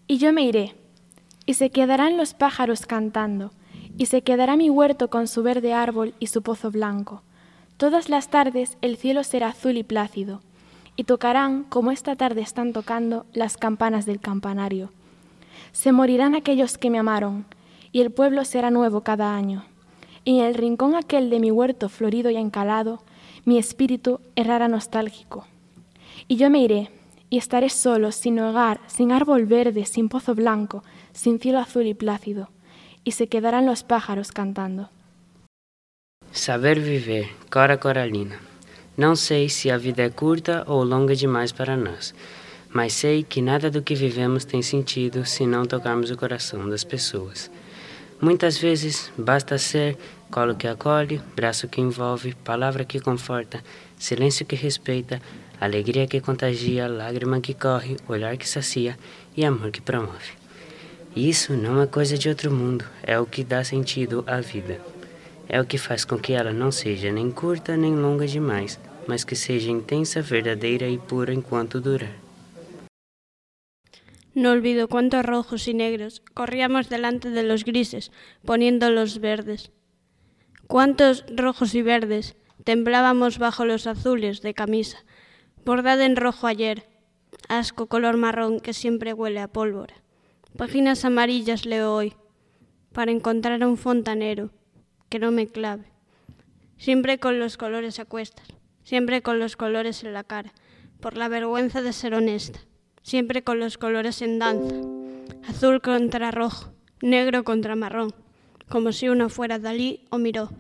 Y yo me iré, y se quedarán los pájaros cantando, y se quedará mi huerto con su verde árbol y su pozo blanco. Todas las tardes el cielo será azul y plácido, y tocarán, como esta tarde están tocando, las campanas del campanario. Se morirán aquellos que me amaron, y el pueblo será nuevo cada año. Y en el rincón aquel de mi huerto florido y encalado, mi espíritu errará nostálgico. Y yo me iré, y estaré solo, sin hogar, sin árbol verde, sin pozo blanco, sin cielo azul y plácido, y se quedarán los pájaros cantando. Saber viver, Cora Coralina. Não sei se a vida é curta ou longa demais para nós, mas sei que nada do que vivemos tem sentido se não tocarmos o coração das pessoas. Muitas vezes basta ser colo que acolhe, braço que envolve, palavra que conforta, silêncio que respeita, alegria que contagia, lágrima que corre, olhar que sacia e amor que promove. Isso não é coisa de outro mundo, é o que dá sentido à vida. É o que faz com que ela não seja nem curta nem longa demais, mas que seja intensa, verdadeira y pura enquanto durar. No olvido cuántos rojos y negros corríamos delante de los grises, poniéndolos verdes. Cuántos rojos y verdes temblábamos bajo los azules de camisa, bordada en rojo ayer, asco color marrón que siempre huele a pólvora. Páginas amarillas leo hoy, para encontrar a un fontanero que no me clave. Siempre con los colores a cuestas, siempre con los colores en la cara, por la vergüenza de ser honesta, siempre con los colores en danza, azul contra rojo, negro contra marrón, como si uno fuera Dalí ou Miró.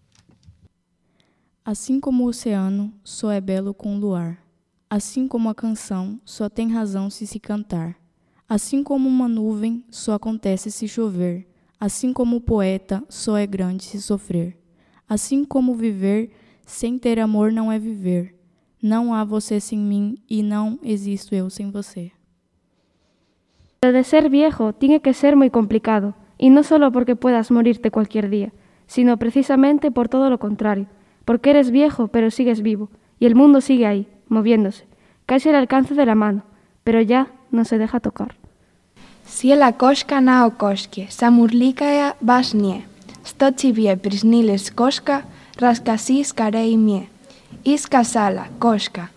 Assim como o oceano só é belo com o luar, assim como a canção só tem razão se cantar, assim como uma nuvem só acontece se chover, assim como o poeta só é grande se sofrer, assim como viver sem ter amor não é viver, não há você sem mim e não existo eu sem você. Lo de ser viejo tiene que ser muy complicado, y no solo porque puedas morirte cualquier día, sino precisamente por todo lo contrario, porque eres viejo pero sigues vivo, y el mundo sigue ahí, moviéndose, casi al alcance de la mano, pero ya no se deja tocar. Siellä koska nao koske, samurlikaja vasnie, stotsivie prisniles koska, raskasis karei mie. Iska sala koska,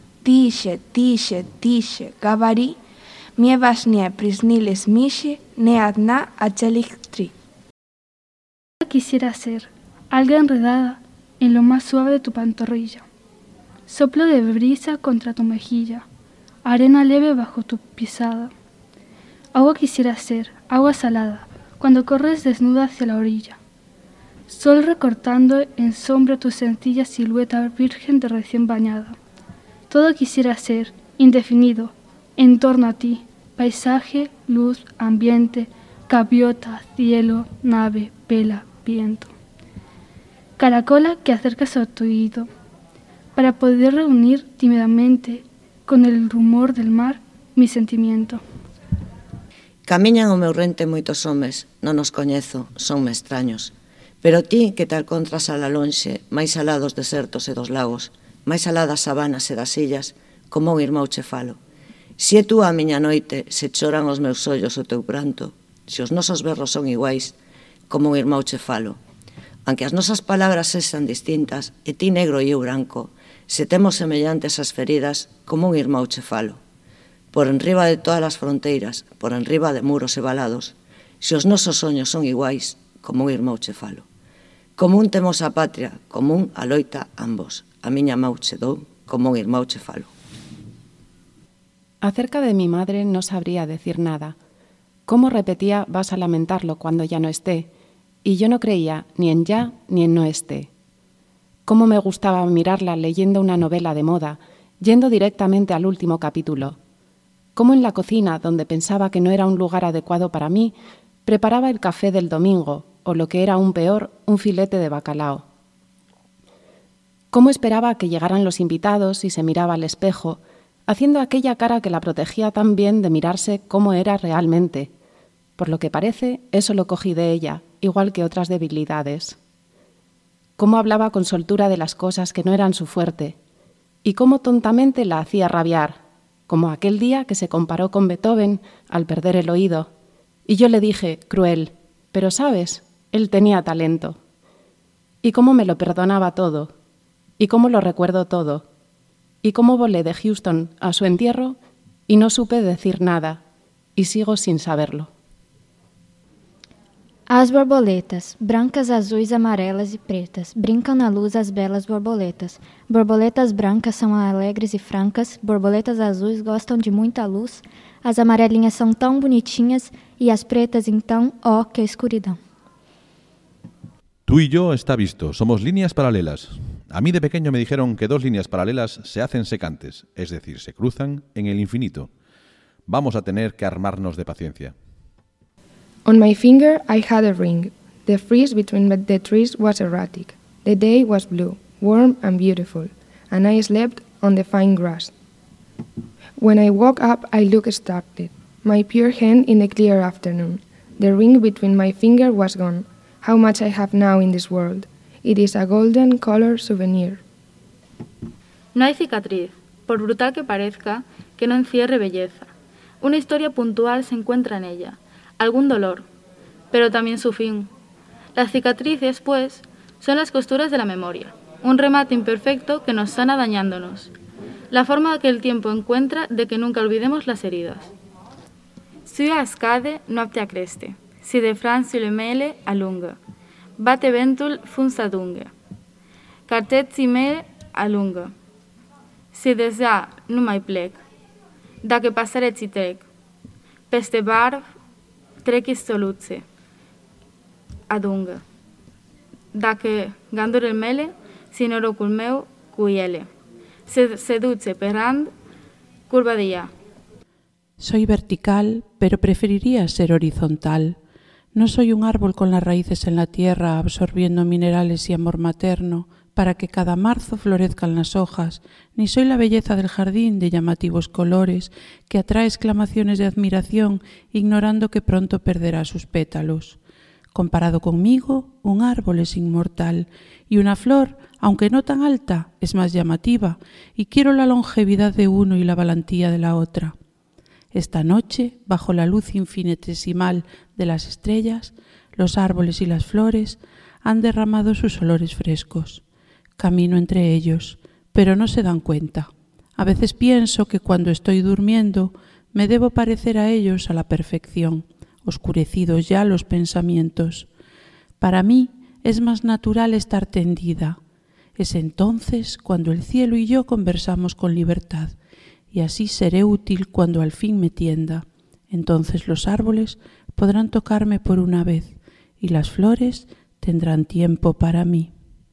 tiše, gavari, mie vasnie prisniles mishi, neadna acheliktri. Quisiera ser alga enredada en lo más suave de tu pantorrilla, soplo de brisa contra tu mejilla, arena leve bajo tu pisada. Agua quisiera ser, agua salada, cuando corres desnuda hacia la orilla. Sol recortando en sombra tu sencilla silueta virgen de recién bañada. Todo quisiera ser, indefinido, en torno a ti, paisaje, luz, ambiente, gaviota, cielo, nave, vela, viento. Caracola que acercas a tu oído, para poder reunir tímidamente con el rumor del mar mi sentimiento. Camiñan o meu rente moitos homes, non os coñezo, sonme extraños. Pero ti, que te alcontras a la lonxe, máis alá dos desertos e dos lagos, máis alá das sabanas e das illas, como un irmão che falo. Se é tú a miña noite, se choran os meus ollos o teu pranto, se os nosos berros son iguais, como un irmão che falo. Aunque as nosas palabras sexan distintas, e ti negro e eu branco, se temos semellantes as feridas, como un irmão che falo. Por enriba de todas as fronteiras, por enriba de muros e valados, se os nosos soños son iguais, como un irmão che falo. Común temos a patria, común a loita ambos. A miña mau che dou, como un irmão che falo. Acerca de mi madre no sabría decir nada. Cómo repetía vas a lamentarlo cuando ya no esté, y yo no creía ni en ya ni en no esté. Cómo me gustaba mirarla leyendo una novela de moda, yendo directamente al último capítulo. Cómo en la cocina, donde pensaba que no era un lugar adecuado para mí, preparaba el café del domingo, o lo que era aún peor, un filete de bacalao. Cómo esperaba que llegaran los invitados y se miraba al espejo, haciendo aquella cara que la protegía tan bien de mirarse cómo era realmente. Por lo que parece, eso lo cogí de ella, igual que otras debilidades. Cómo hablaba con soltura de las cosas que no eran su fuerte, y cómo tontamente la hacía rabiar, como aquel día que se comparó con Beethoven al perder el oído. Y yo le dije, cruel, pero sabes, él tenía talento. Y cómo me lo perdonaba todo, y cómo lo recuerdo todo, y cómo volé de Houston a su entierro y no supe decir nada, y sigo sin saberlo. As borboletas, brancas, azuis, amarelas e pretas, brincam na luz as belas borboletas. Borboletas brancas são alegres e francas, borboletas azuis gostam de muita luz, as amarelinhas são tão bonitinhas e as pretas então, oh, que escuridão. Tú y yo está visto, somos líneas paralelas. A mí de pequeño me dijeron que 2 líneas paralelas se hacen secantes, es decir, se cruzan en el infinito. Vamos a tener que armarnos de paciencia. On my finger I had a ring. The freeze between the trees was erratic. The day was blue, warm and beautiful, and I slept on the fine grass. When I woke up, I looked startled. My pure hand in the clear afternoon. The ring between my finger was gone. How much I have now in this world. It is a golden color souvenir. No hay cicatriz, por brutal que parezca, que no encierre belleza. Una historia puntual se encuentra en ella. Algún dolor, pero también su fin. Las cicatrices, pues, son las costuras de la memoria, un remate imperfecto que nos sana dañándonos, la forma que el tiempo encuentra de que nunca olvidemos las heridas. Sui ascade nopte acreste, si de Fran si le mele alunga, bate ventul funsadunga, cartet si mele alunga, si desea numai plec, da que passare si trec, peste barv, treci soluțe, adungă. Dacă gândurile mele, si norocul meu cu ele, se duce pe rand, curva de ea. Soy vertical, pero preferiría ser horizontal. No soy un árbol con las raíces en la tierra, absorbiendo minerales y amor materno, para que cada marzo florezcan las hojas, ni soy la belleza del jardín de llamativos colores que atrae exclamaciones de admiración, ignorando que pronto perderá sus pétalos. Comparado conmigo, un árbol es inmortal y una flor, aunque no tan alta, es más llamativa, y quiero la longevidad de uno y la valentía de la otra. Esta noche, bajo la luz infinitesimal de las estrellas, los árboles y las flores han derramado sus olores frescos. Camino entre ellos, pero no se dan cuenta. A veces pienso que cuando estoy durmiendo me debo parecer a ellos a la perfección, oscurecidos ya los pensamientos. Para mí es más natural estar tendida. Es entonces cuando el cielo y yo conversamos con libertad, y así seré útil cuando al fin me tienda. Entonces los árboles podrán tocarme por una vez, y las flores tendrán tiempo para mí.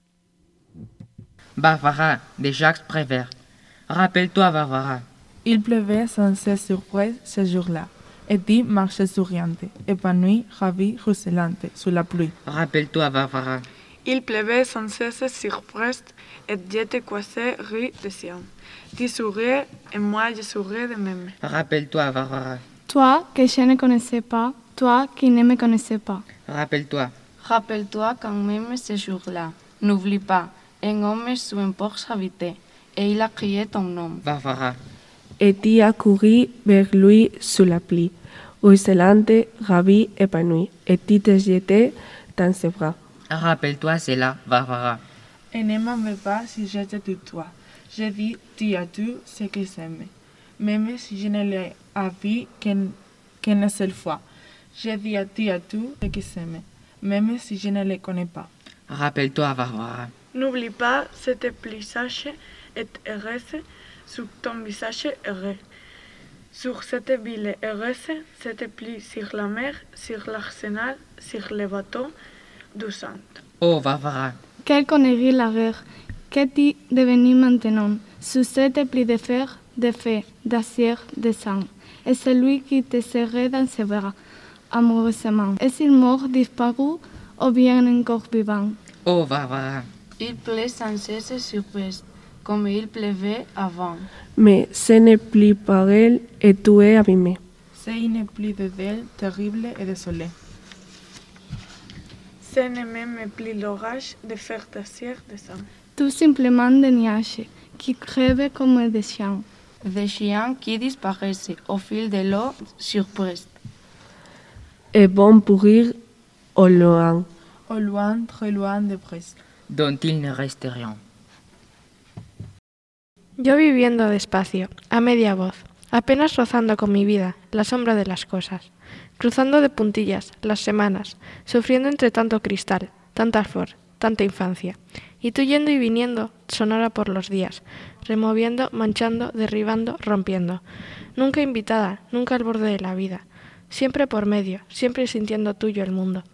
Barbara, de Jacques Prévert. Rappelle-toi, Barbara. Il pleuvait sans cesse sur Brest ce jour-là. Eddie marchait souriante, épanouie, ravie, ruisselante, sous la pluie. Rappelle-toi, Barbara. Il pleuvait sans cesse sur Brest, et j'étais coincée rue de Sion. Tu souriais et moi je souriais de même. Rappelle-toi, Barbara. Toi que je ne connaissais pas, toi qui ne me connaissais pas. Rappelle-toi. Rappelle-toi quand même ce jour-là. N'oublie pas. Un homme sous un porche habitait, et il a crié ton nom. Barbara. Et tu as couru vers lui sous la pluie, ruisselante, ravie, épanouie, et tu te jetais dans ses bras. Rappelle-toi cela, Barbara. Et ne m'en veux pas si je te tutoie. Je dis tu as tout ce que j'aime, même si je ne l'ai vu qu'une seule fois. Je dis tu as tout ce que j'aime, même si je ne le connais pas. Rappelle-toi, Barbara. N'oublie pas, cette paysage est heureuse, sur ton visage heureux. Sur cette ville heureuse, cette pluie sur la mer, sur l'arsenal, sur les bateaux du sang. Oh, Barbara. Quelle connerie la guerre, qu'est-il devenu maintenant, sous cette pluie de fer, de feu, d'acier, de sang. Et celui qui te serrait dans ses bras, amoureusement. Est-il mort, disparu, ou bien encore vivant? Oh, Barbara. Il pleut sans cesse sur Brest, comme il pleuvait avant. Mais ce n'est plus pareil et tu es abîmé. C'est une pluie de deuil terrible et désolée. Ce n'est même plus l'orage de fer d'acier de sang. Tout simplement des nuages qui crèvent comme des chiens. de chien qui disparaissent au fil de l'eau surprise. Et bon pourrir au loin. Au loin, très loin de Brest. Dont il ne reste rien. Yo viviendo despacio, a media voz, apenas rozando con mi vida la sombra de las cosas, cruzando de puntillas las semanas, sufriendo entre tanto cristal, tanta flor, tanta infancia, y tú yendo y viniendo, sonora por los días, removiendo, manchando, derribando, rompiendo, nunca invitada, nunca al borde de la vida, siempre por medio, siempre sintiendo tuyo el mundo,